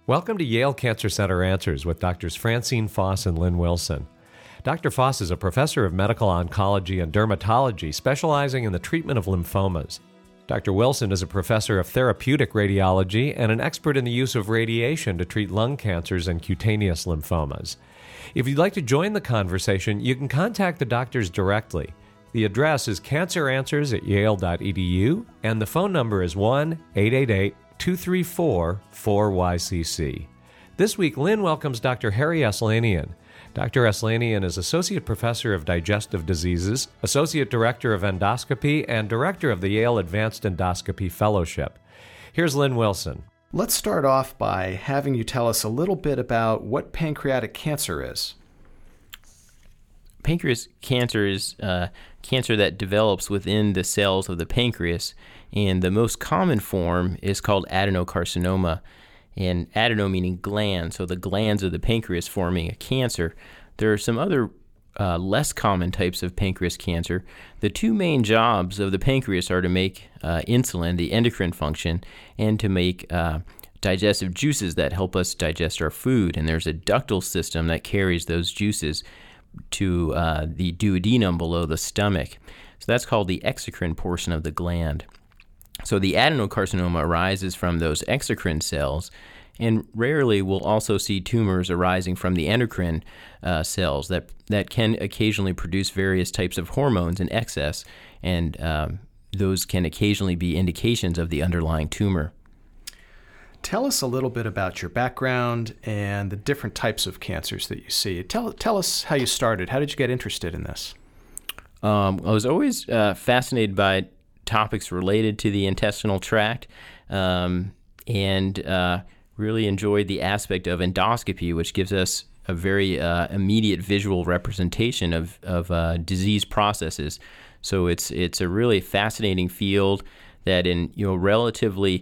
Welcome to Yale Cancer Center Answers with Drs. Francine Foss and Lynn Wilson. Dr. Foss is a professor of medical oncology and dermatology specializing in the treatment of lymphomas. Dr. Wilson is a professor of therapeutic radiology and an expert in the use of radiation to treat lung cancers and cutaneous lymphomas. If you'd like to join the conversation, you can contact the doctors directly. The address is canceranswers@yale.edu, and the phone number is 1-888-234-4YCC. This week, Lynn welcomes Dr. Harry Aslanian. Dr. Aslanian is Associate Professor of Digestive Diseases, Associate Director of Endoscopy, and Director of the Yale Advanced Endoscopy Fellowship. Here's Lynn Wilson. Let's start off by having you tell us a little bit about what pancreatic cancer is. Pancreas cancer is cancer that develops within the cells of the pancreas, and the most common form is called adenocarcinoma, and adeno meaning gland, so the glands of the pancreas forming a cancer. There are some other less common types of pancreas cancer. The two main jobs of the pancreas are to make insulin, the endocrine function, and to make digestive juices that help us digest our food, and there's a ductal system that carries those juices to the duodenum below the stomach. So that's called the exocrine portion of the gland. So the adenocarcinoma arises from those exocrine cells, and rarely we'll also see tumors arising from the endocrine cells that can occasionally produce various types of hormones in excess, and those can occasionally be indications of the underlying tumor. Tell us a little bit about your background and the different types of cancers that you see. Tell us how you started. How did you get interested in this? I was always fascinated by topics related to the intestinal tract, and really enjoyed the aspect of endoscopy, which gives us a very immediate visual representation of disease processes. So it's a really fascinating field that, in relatively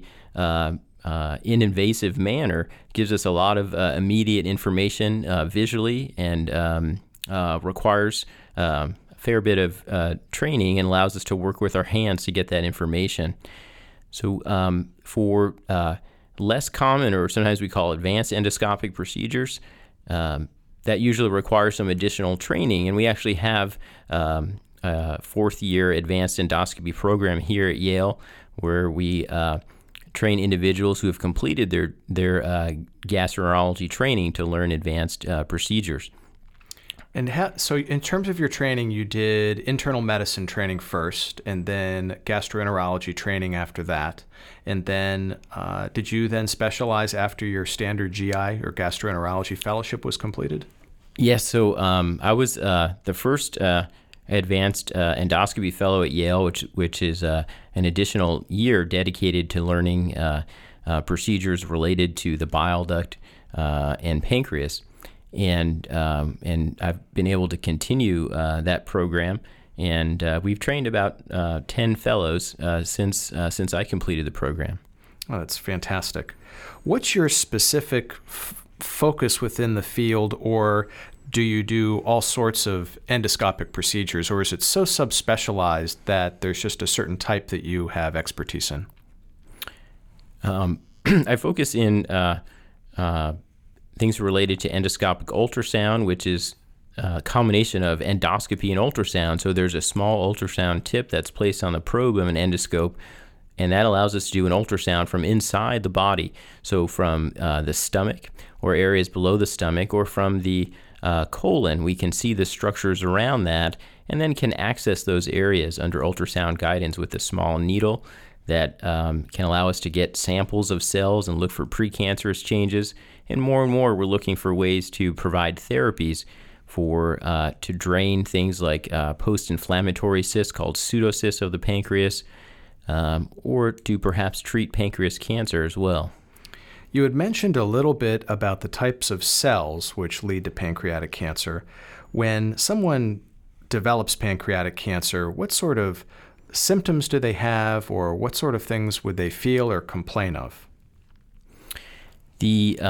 invasive manner, gives us a lot of immediate information visually, and requires a fair bit of training, and allows us to work with our hands to get that information. So for less common, or sometimes we call advanced endoscopic procedures, that usually requires some additional training, and we actually have a fourth-year advanced endoscopy program here at Yale, where we train individuals who have completed their gastroenterology training to learn advanced procedures. And so in terms of your training, you did internal medicine training first, and then gastroenterology training after that. And then did you then specialize after your standard GI or gastroenterology fellowship was completed? Yes, so I was the first advanced endoscopy fellow at Yale, which is an additional year dedicated to learning procedures related to the bile duct and pancreas. And I've been able to continue that program, and we've trained about 10 fellows since I completed the program. Oh, that's fantastic. What's your specific focus within the field, or do you do all sorts of endoscopic procedures, or is it so subspecialized that there's just a certain type that you have expertise in? I focus in things related to endoscopic ultrasound, which is a combination of endoscopy and ultrasound. So there's a small ultrasound tip that's placed on the probe of an endoscope, and that allows us to do an ultrasound from inside the body. So from the stomach, or areas below the stomach, or from the colon, we can see the structures around that, and then can access those areas under ultrasound guidance with a small needle that can allow us to get samples of cells and look for precancerous changes. And more, we're looking for ways to provide therapies to drain things like post-inflammatory cysts called pseudocysts of the pancreas, or to perhaps treat pancreas cancer as well. You had mentioned a little bit about the types of cells which lead to pancreatic cancer. When someone develops pancreatic cancer, what sort of symptoms do they have, or what sort of things would they feel or complain of? The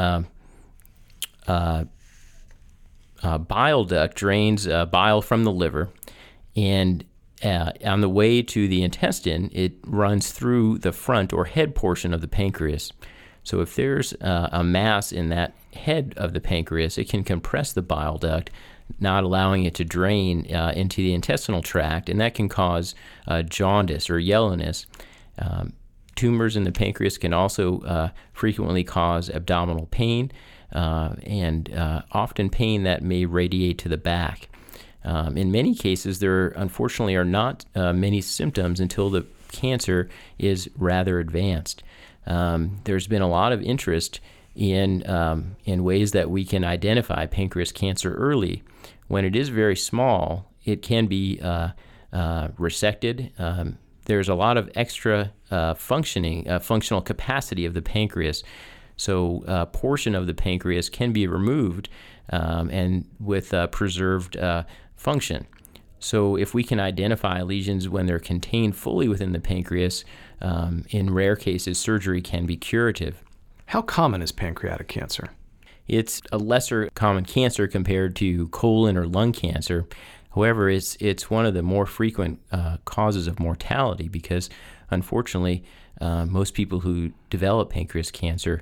bile duct drains bile from the liver, and on the way to the intestine, it runs through the front or head portion of the pancreas. So if there's a mass in that head of the pancreas, it can compress the bile duct, not allowing it to drain into the intestinal tract, and that can cause jaundice or yellowness. Tumors in the pancreas can also frequently cause abdominal pain, and often pain that may radiate to the back. In many cases, there unfortunately are not many symptoms until the cancer is rather advanced. There's been a lot of interest in ways that we can identify pancreas cancer early. When it is very small, it can be resected. There's a lot of extra functional capacity of the pancreas. So a portion of the pancreas can be removed and with preserved function. So if we can identify lesions when they're contained fully within the pancreas, in rare cases, surgery can be curative. How common is pancreatic cancer? It's a lesser common cancer compared to colon or lung cancer. However, it's one of the more frequent causes of mortality because, unfortunately, most people who develop pancreas cancer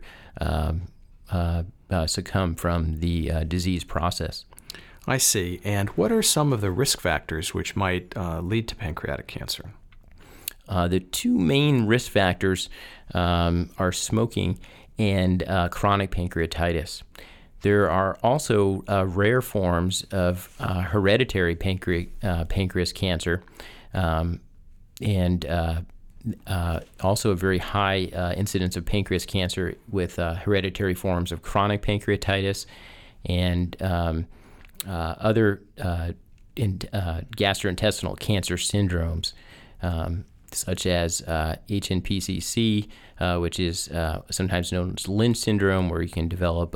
succumb from the disease process. I see. And what are some of the risk factors which might lead to pancreatic cancer? The two main risk factors are smoking and chronic pancreatitis. There are also rare forms of hereditary pancreas cancer, and also a very high incidence of pancreas cancer with hereditary forms of chronic pancreatitis and other gastrointestinal cancer syndromes, such as HNPCC, which is sometimes known as Lynch syndrome, where you can develop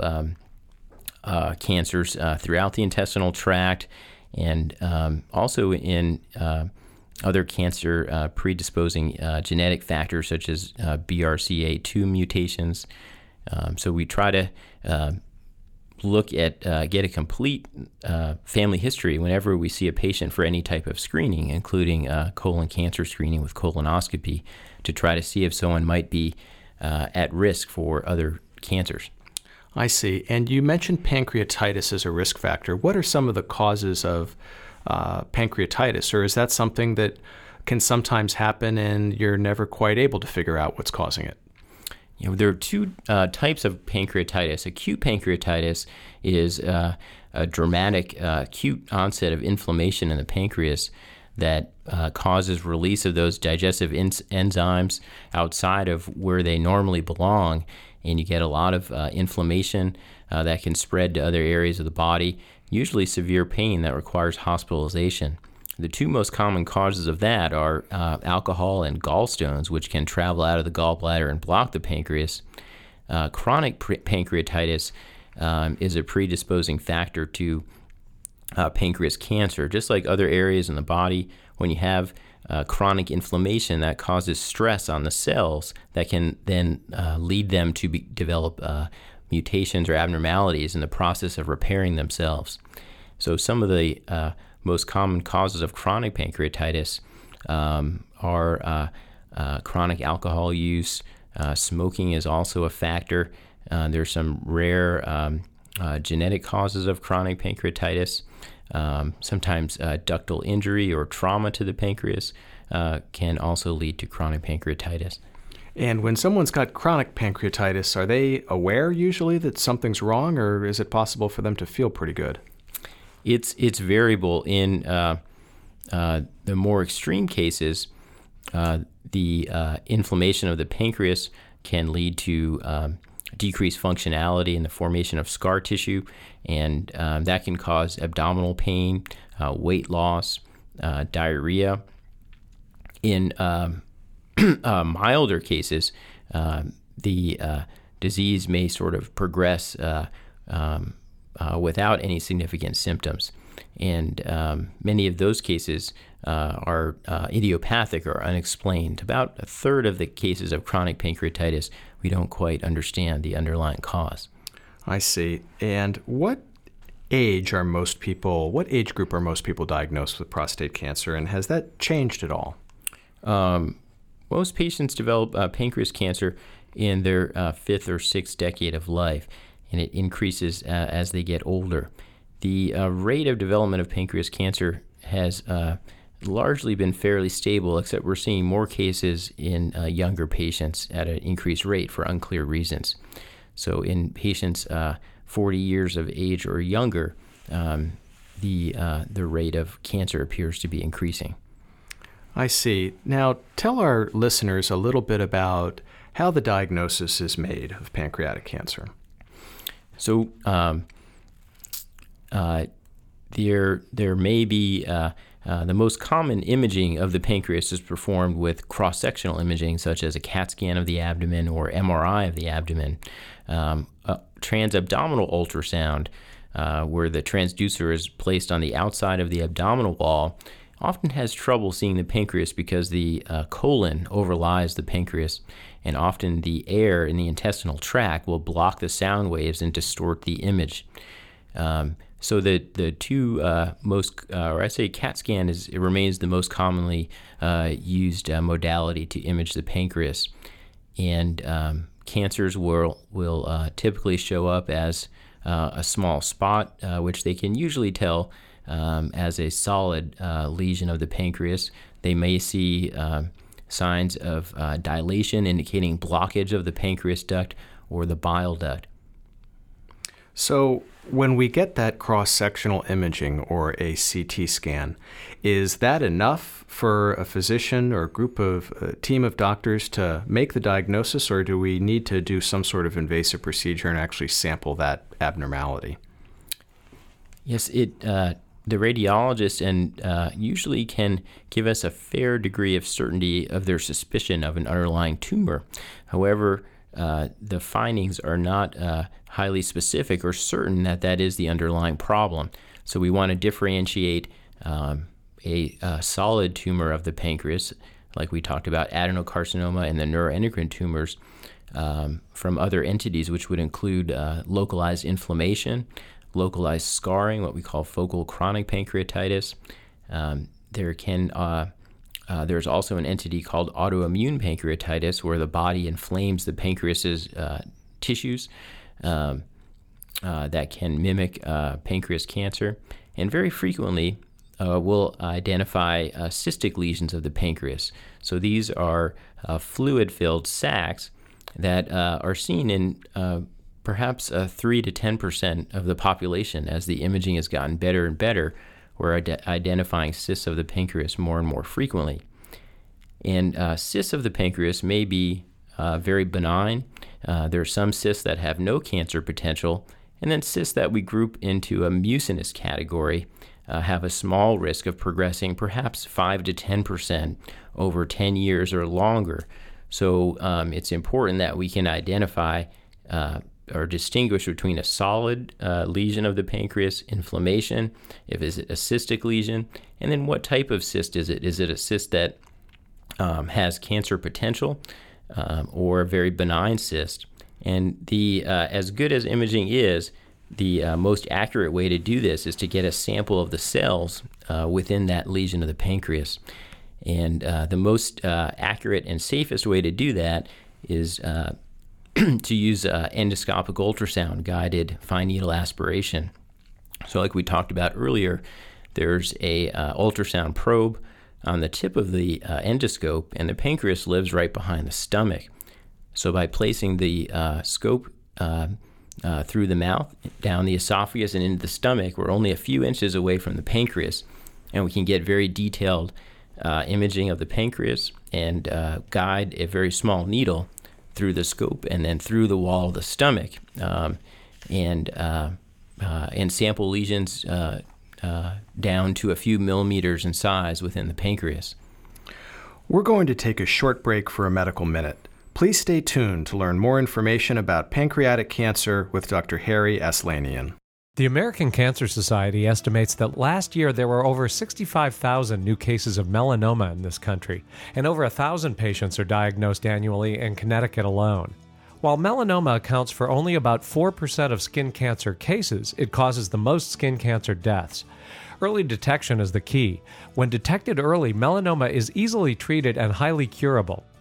cancers throughout the intestinal tract, and also in other cancer predisposing genetic factors such as BRCA2 mutations. So we try to look at get a complete family history whenever we see a patient for any type of screening, including colon cancer screening with colonoscopy, to try to see if someone might be at risk for other cancers. I see. And you mentioned pancreatitis as a risk factor. What are some of the causes of pancreatitis, or is that something that can sometimes happen and you're never quite able to figure out what's causing it? There are two types of pancreatitis. Acute pancreatitis is a dramatic, acute onset of inflammation in the pancreas that causes release of those digestive enzymes outside of where they normally belong, and you get a lot of inflammation that can spread to other areas of the body, usually severe pain that requires hospitalization. The two most common causes of that are alcohol and gallstones, which can travel out of the gallbladder and block the pancreas. Chronic pancreatitis is a predisposing factor to pancreas cancer. Just like other areas in the body, when you have chronic inflammation, that causes stress on the cells that can then lead them to develop mutations or abnormalities in the process of repairing themselves. So some of the most common causes of chronic pancreatitis are chronic alcohol use. Smoking is also a factor. There's some rare genetic causes of chronic pancreatitis. Sometimes ductal injury or trauma to the pancreas can also lead to chronic pancreatitis. And when someone's got chronic pancreatitis, are they aware usually that something's wrong, or is it possible for them to feel pretty good? It's variable. In the more extreme cases, the inflammation of the pancreas can lead to decreased functionality in the formation of scar tissue, and that can cause abdominal pain, weight loss, diarrhea. In milder cases, the disease may sort of progress without any significant symptoms. And many of those cases are idiopathic or unexplained. About a third of the cases of chronic pancreatitis, we don't quite understand the underlying cause. I see. And what age group are most people diagnosed with prostate cancer, and has that changed at all? Most patients develop pancreas cancer in their fifth or sixth decade of life, and it increases as they get older. The rate of development of pancreas cancer has largely been fairly stable, except we're seeing more cases in younger patients at an increased rate for unclear reasons. So in patients 40 years of age or younger, the rate of cancer appears to be increasing. I see. Now, tell our listeners a little bit about how the diagnosis is made of pancreatic cancer. So there may be the most common imaging of the pancreas is performed with cross-sectional imaging, such as a CAT scan of the abdomen or MRI of the abdomen. Transabdominal ultrasound, where the transducer is placed on the outside of the abdominal wall, often has trouble seeing the pancreas because the colon overlies the pancreas, and often the air in the intestinal tract will block the sound waves and distort the image. So the two most, or I say CAT scan remains the most commonly used modality to image the pancreas, and cancers will typically show up as a small spot, which they can usually tell as a solid lesion of the pancreas. They may see signs of dilation indicating blockage of the pancreas duct or the bile duct. So when we get that cross-sectional imaging or a CT scan, is that enough for a physician or a team of doctors to make the diagnosis, or do we need to do some sort of invasive procedure and actually sample that abnormality? Yes, the radiologist usually can give us a fair degree of certainty of their suspicion of an underlying tumor. However, the findings are not highly specific or certain that is the underlying problem. So we want to differentiate a solid tumor of the pancreas, like we talked about adenocarcinoma and the neuroendocrine tumors, from other entities, which would include localized inflammation, localized scarring, what we call focal chronic pancreatitis. There's also an entity called autoimmune pancreatitis, where the body inflames the pancreas's tissues that can mimic pancreas cancer. And very frequently, we'll identify cystic lesions of the pancreas. So these are fluid-filled sacs that are seen in perhaps 3 to 10% of the population. As the imaging has gotten better and better, we're identifying cysts of the pancreas more and more frequently. And cysts of the pancreas may be very benign. There are some cysts that have no cancer potential, and then cysts that we group into a mucinous category have a small risk of progressing perhaps 5 to 10% over 10 years or longer. So it's important that we can identify or distinguish between a solid lesion of the pancreas, inflammation, if it's a cystic lesion, and then what type of cyst is it? Is it a cyst that has cancer potential or a very benign cyst? And the as good as imaging is, the most accurate way to do this is to get a sample of the cells within that lesion of the pancreas. And the most accurate and safest way to do that is to use endoscopic ultrasound guided fine needle aspiration. So like we talked about earlier, there's a ultrasound probe on the tip of the endoscope, and the pancreas lives right behind the stomach. So by placing the scope through the mouth, down the esophagus, and into the stomach, we're only a few inches away from the pancreas, and we can get very detailed imaging of the pancreas and guide a very small needle through the scope and then through the wall of the stomach, and sample lesions down to a few millimeters in size within the pancreas. We're going to take a short break for a medical minute. Please stay tuned to learn more information about pancreatic cancer with Dr. Harry Aslanian. The American Cancer Society estimates that last year there were over 65,000 new cases of melanoma in this country, and over 1,000 patients are diagnosed annually in Connecticut alone. While melanoma accounts for only about 4% of skin cancer cases, it causes the most skin cancer deaths. Early detection is the key. When detected early, melanoma is easily treated and highly curable.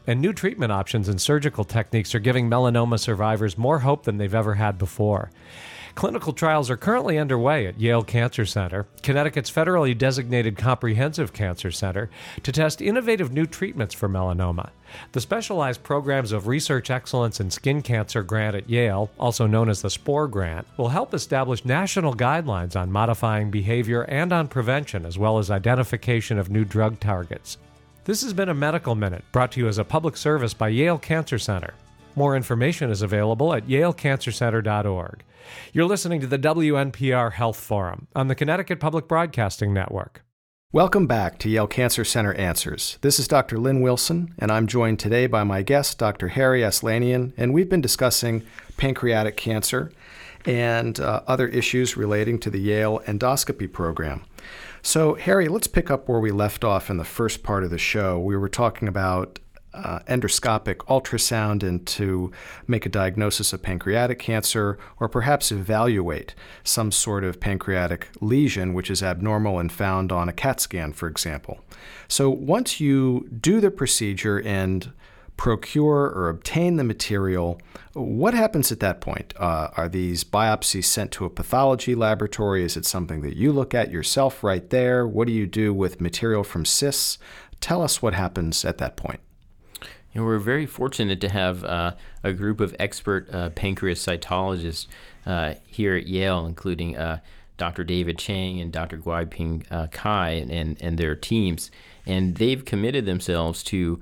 and new treatment options and surgical techniques are giving melanoma survivors more hope than they've ever had before. Clinical trials are currently underway at Yale Cancer Center, Connecticut's federally designated comprehensive cancer center, to test innovative new treatments for melanoma. The specialized programs of Research Excellence in Skin Cancer grant at Yale, also known as the SPORE grant, will help establish national guidelines on modifying behavior and on prevention, as well as identification of new drug targets. This has been a Medical Minute, brought to you as a public service by Yale Cancer Center. More information is available at yalecancercenter.org. You're listening to the WNPR Health Forum on the Connecticut Public Broadcasting Network. Welcome back to Yale Cancer Center Answers. This is Dr. Lynn Wilson, and I'm joined today by my guest, Dr. Harry Aslanian, and we've been discussing pancreatic cancer and other issues relating to the Yale endoscopy program. So, Harry, let's pick up where we left off in the first part of the show. We were talking about endoscopic ultrasound and to make a diagnosis of pancreatic cancer or perhaps evaluate some sort of pancreatic lesion which is abnormal and found on a CAT scan, for example. So once you do the procedure and procure or obtain the material, what happens at that point? Are these biopsies sent to a pathology laboratory? Is it something that you look at yourself right there? What do you do with material from cysts? Tell us what happens at that point. And we're very fortunate to have a group of expert pancreas cytologists here at Yale, including Dr. David Chang and Dr. Guiping Kai and their teams. And they've committed themselves to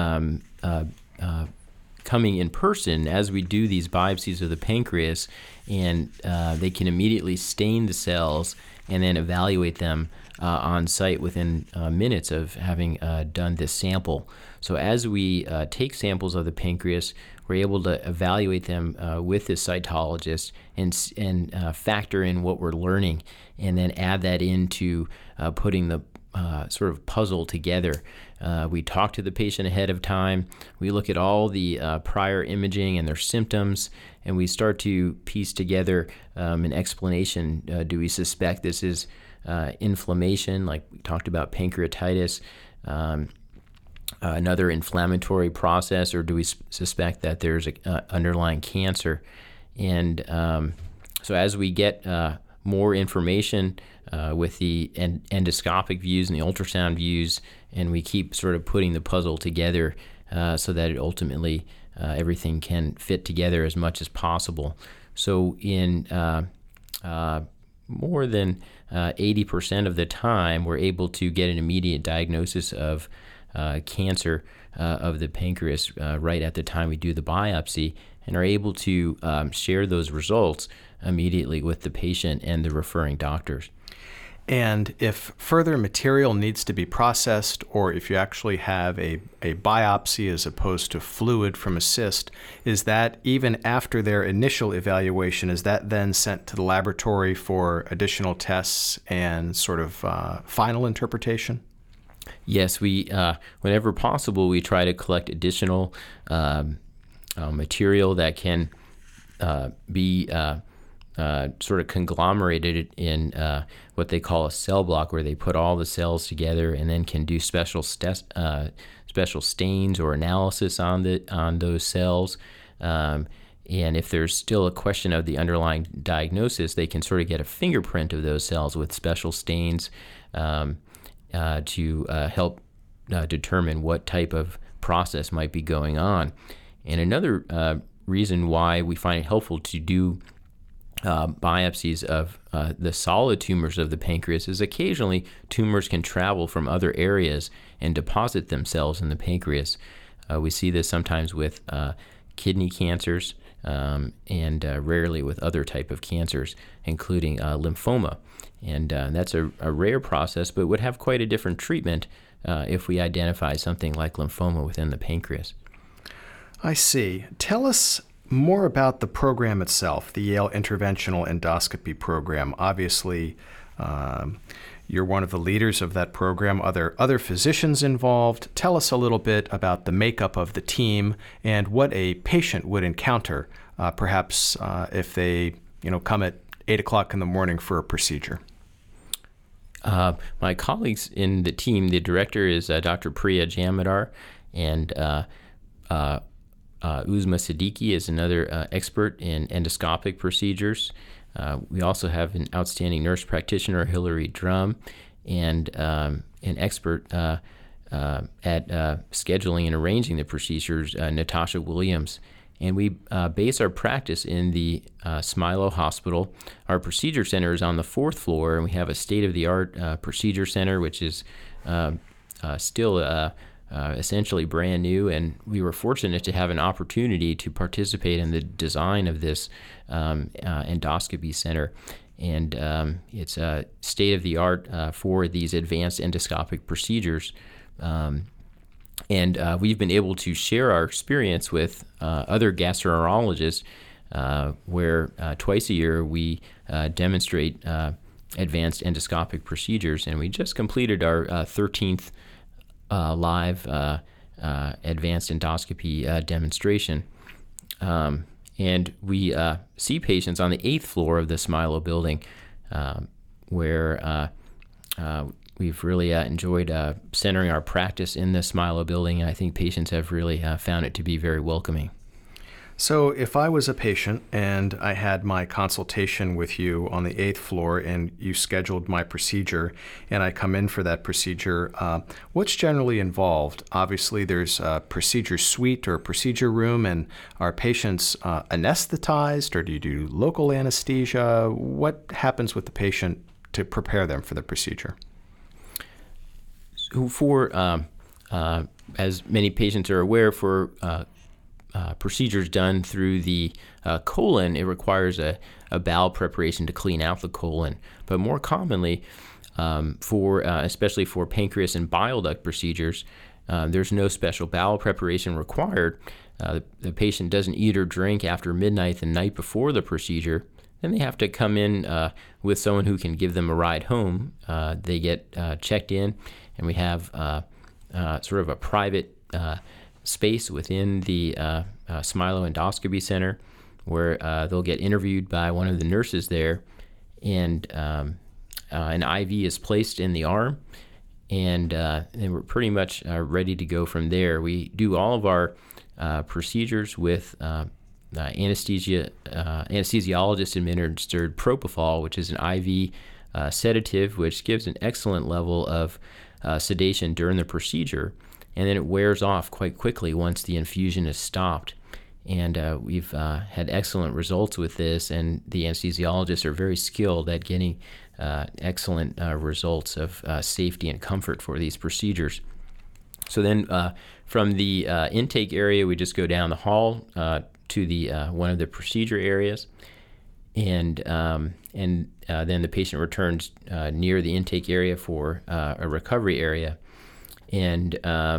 coming in person as we do these biopsies of the pancreas, and they can immediately stain the cells and then evaluate them on site within minutes of having done this sample. So as we take samples of the pancreas, we're able to evaluate them with this cytologist and factor in what we're learning, and then add that into putting the sort of puzzle together. We talk to the patient ahead of time. We look at all the prior imaging and their symptoms, and we start to piece together an explanation. Do we suspect this is inflammation, like we talked about pancreatitis, another inflammatory process, or do we suspect that there's an underlying cancer? And so as we get more information with the endoscopic views and the ultrasound views, and we keep sort of putting the puzzle together so that it ultimately everything can fit together as much as possible. So in more than 80% of the time, we're able to get an immediate diagnosis of cancer of the pancreas right at the time we do the biopsy, and are able to share those results immediately with the patient and the referring doctors. And if further material needs to be processed, or if you actually have a biopsy as opposed to fluid from a cyst, is that even after their initial evaluation, is that then sent to the laboratory for additional tests and sort of final interpretation? Yes, we whenever possible, we try to collect additional material that can be sort of conglomerated in what they call a cell block, where they put all the cells together and then can do special stains or analysis on those cells. And if there's still a question of the underlying diagnosis, they can sort of get a fingerprint of those cells with special stains to help determine what type of process might be going on. And another reason why we find it helpful to do biopsies of the solid tumors of the pancreas is occasionally tumors can travel from other areas and deposit themselves in the pancreas. We see this sometimes with kidney cancers and rarely with other type of cancers, including lymphoma. And that's a rare process, but would have quite a different treatment if we identify something like lymphoma within the pancreas. I see. Tell us more about the program itself, the Yale Interventional Endoscopy Program. Obviously, you're one of the leaders of that program. Are there other physicians involved? Tell us a little bit about the makeup of the team and what a patient would encounter, perhaps if they come at 8 o'clock in the morning for a procedure. My colleagues in the team, the director is Dr. Priya Jamadar, and Uzma Siddiqui is another expert in endoscopic procedures. We also have an outstanding nurse practitioner, Hillary Drum, and an expert at scheduling and arranging the procedures, Natasha Williams. And we base our practice in the Smilow Hospital. Our procedure center is on the 4th floor, and we have a state-of-the-art procedure center, which is still essentially brand new. And we were fortunate to have an opportunity to participate in the design of this endoscopy center. And it's state-of-the-art for these advanced endoscopic procedures. And we've been able to share our experience with other gastroenterologists where twice a year we demonstrate advanced endoscopic procedures. And we just completed our 13th live advanced endoscopy demonstration. And we see patients on the 8th floor of the Smilow building where we've really enjoyed centering our practice in the Smilow building, and I think patients have really found it to be very welcoming. So if I was a patient and I had my consultation with you on the 8th floor and you scheduled my procedure and I come in for that procedure, what's generally involved? Obviously, there's a procedure suite or procedure room, and are patients anesthetized, or do you do local anesthesia? What happens with the patient to prepare them for the procedure? For, as many patients are aware, for procedures done through the colon, it requires a bowel preparation to clean out the colon. But more commonly, especially for pancreas and bile duct procedures, there's no special bowel preparation required. The patient doesn't eat or drink after midnight the night before the procedure. Then they have to come in with someone who can give them a ride home. They get checked in, and we have sort of a private space within the Smilow Endoscopy Center where they'll get interviewed by one of the nurses there, and an IV is placed in the arm, and we're pretty much ready to go from there. We do all of our procedures with anesthesiologist administered propofol, which is an IV sedative, which gives an excellent level of sedation during the procedure, and then it wears off quite quickly once the infusion is stopped. And we've had excellent results with this, and the anesthesiologists are very skilled at getting excellent results of safety and comfort for these procedures. So then from the intake area, we just go down the hall to the one of the procedure areas, and then the patient returns near the intake area for a recovery area. And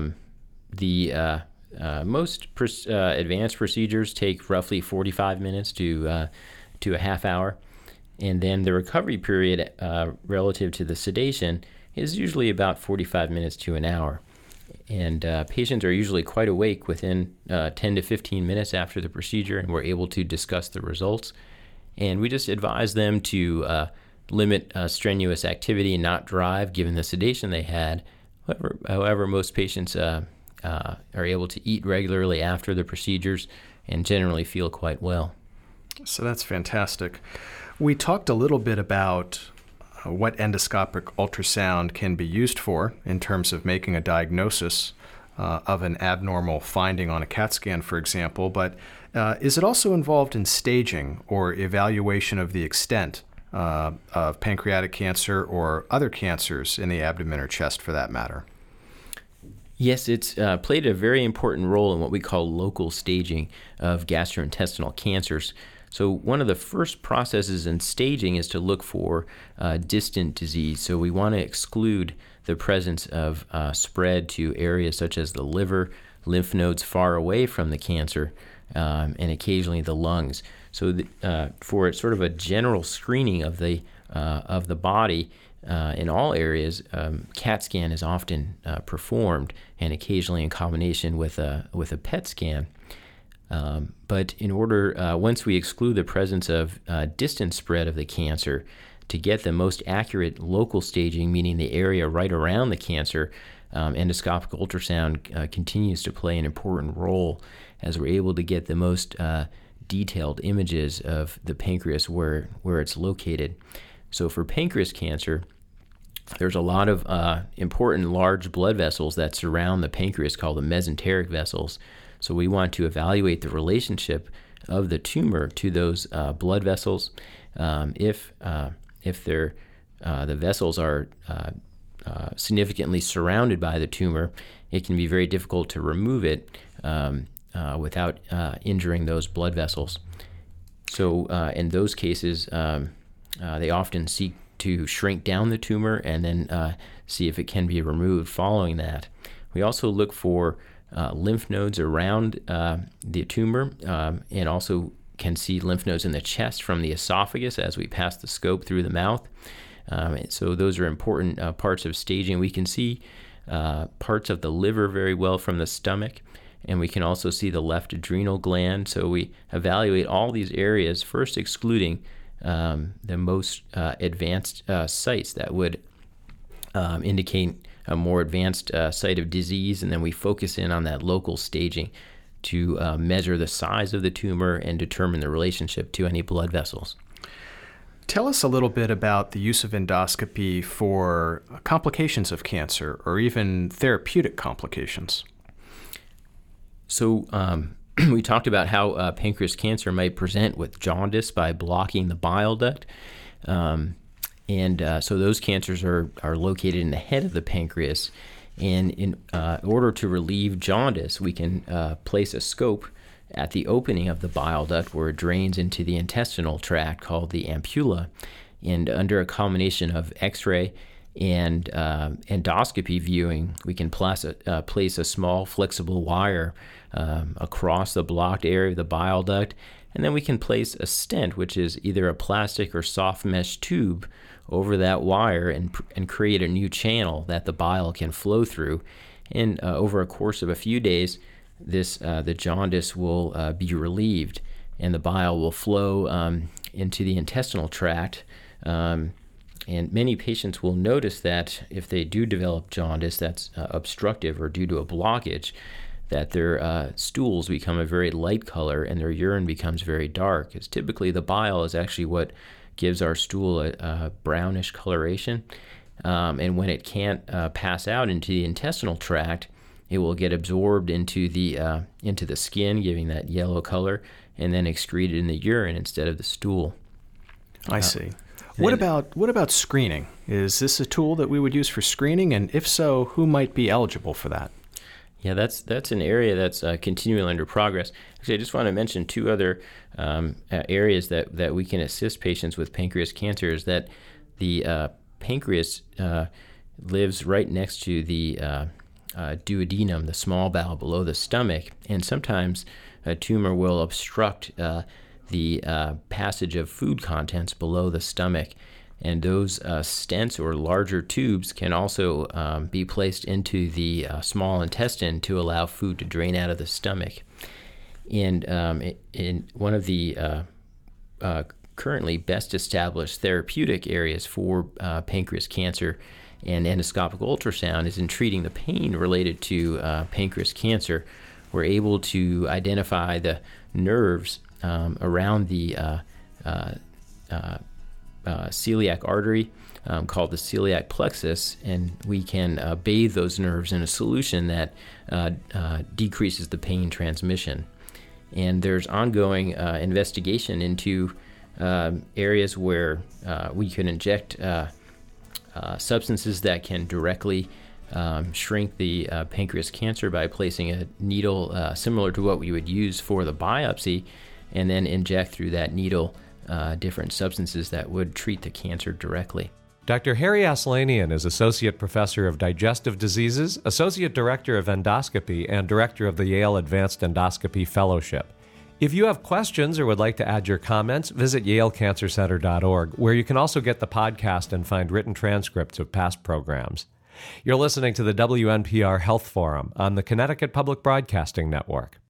the most advanced procedures take roughly 45 minutes to a half hour, and then the recovery period relative to the sedation is usually about 45 minutes to an hour. And patients are usually quite awake within 10 to 15 minutes after the procedure, and we're able to discuss the results. And we just advise them to limit strenuous activity and not drive given the sedation they had. However, most patients are able to eat regularly after the procedures and generally feel quite well. So that's fantastic. We talked a little bit about what endoscopic ultrasound can be used for in terms of making a diagnosis of an abnormal finding on a CAT scan, for example, but is it also involved in staging or evaluation of the extent of pancreatic cancer or other cancers in the abdomen or chest for that matter? Yes, it's played a very important role in what we call local staging of gastrointestinal cancers. So one of the first processes in staging is to look for distant disease. So we want to exclude the presence of spread to areas such as the liver, lymph nodes far away from the cancer, and occasionally the lungs. So for sort of a general screening of the body in all areas, CAT scan is often performed, and occasionally in combination with a PET scan. But in order, once we exclude the presence of distant spread of the cancer, to get the most accurate local staging, meaning the area right around the cancer, endoscopic ultrasound continues to play an important role as we're able to get the most detailed images of the pancreas where it's located. So for pancreas cancer, there's a lot of important large blood vessels that surround the pancreas called the mesenteric vessels. So we want to evaluate the relationship of the tumor to those blood vessels. If the vessels are significantly surrounded by the tumor, it can be very difficult to remove it without injuring those blood vessels. So in those cases, they often seek to shrink down the tumor and then see if it can be removed following that. We also look for lymph nodes around the tumor and also can see lymph nodes in the chest from the esophagus as we pass the scope through the mouth. So those are important parts of staging. We can see parts of the liver very well from the stomach, and we can also see the left adrenal gland. So we evaluate all these areas, first excluding the most advanced sites that would indicate a more advanced site of disease, and then we focus in on that local staging to measure the size of the tumor and determine the relationship to any blood vessels. Tell us a little bit about the use of endoscopy for complications of cancer or even therapeutic complications. So we talked about how pancreas cancer might present with jaundice by blocking the bile duct. So those cancers are located in the head of the pancreas. And in order to relieve jaundice, we can place a scope at the opening of the bile duct where it drains into the intestinal tract called the ampulla. And under a combination of X-ray and endoscopy viewing, we can place a small flexible wire across the blocked area of the bile duct, and then we can place a stent, which is either a plastic or soft mesh tube, over that wire and create a new channel that the bile can flow through. And over a course of a few days, the jaundice will be relieved, and the bile will flow into the intestinal tract. And many patients will notice that if they do develop jaundice that's obstructive or due to a blockage, that their stools become a very light color and their urine becomes very dark. Because typically the bile is actually what gives our stool a brownish coloration. And when it can't pass out into the intestinal tract, it will get absorbed into the skin, giving that yellow color, and then excreted in the urine instead of the stool. I see. What about screening? Is this a tool that we would use for screening? And if so, who might be eligible for that? Yeah, that's an area that's continually under progress. Actually, I just want to mention two other areas that we can assist patients with pancreas cancer. Is that the pancreas lives right next to the duodenum, the small bowel below the stomach, and sometimes a tumor will obstruct the passage of food contents below the stomach. And those stents or larger tubes can also be placed into the small intestine to allow food to drain out of the stomach. And in one of the currently best established therapeutic areas for pancreas cancer and endoscopic ultrasound is in treating the pain related to pancreas cancer. We're able to identify the nerves around the celiac artery called the celiac plexus, and we can bathe those nerves in a solution that decreases the pain transmission. And there's ongoing investigation into areas where we can inject substances that can directly shrink the pancreas cancer by placing a needle similar to what we would use for the biopsy, and then inject through that needle different substances that would treat the cancer directly. Dr. Harry Aslanian is Associate Professor of Digestive Diseases, Associate Director of Endoscopy, and Director of the Yale Advanced Endoscopy Fellowship. If you have questions or would like to add your comments, visit yalecancercenter.org, where you can also get the podcast and find written transcripts of past programs. You're listening to the WNPR Health Forum on the Connecticut Public Broadcasting Network.